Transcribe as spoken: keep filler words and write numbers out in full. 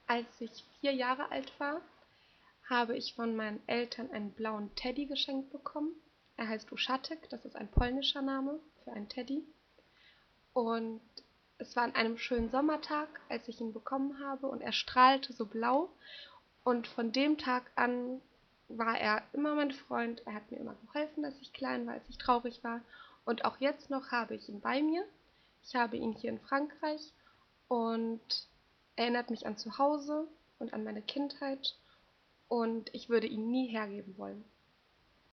Als ich vier Jahre alt war, habe ich von meinen Eltern einen blauen Teddy geschenkt bekommen. Er heißt Uschatek, das ist ein polnischer Name für einen Teddy. Und es war an einem schönen Sommertag, als ich ihn bekommen habe, und er strahlte so blau. Und von dem Tag an war er immer mein Freund. Er hat mir immer geholfen, als ich klein war, als ich traurig war. Und auch jetzt noch habe ich ihn bei mir. Ich habe ihn hier in Frankreich und erinnert mich an zu Hause und an meine Kindheit. Und ich würde ihn nie hergeben wollen.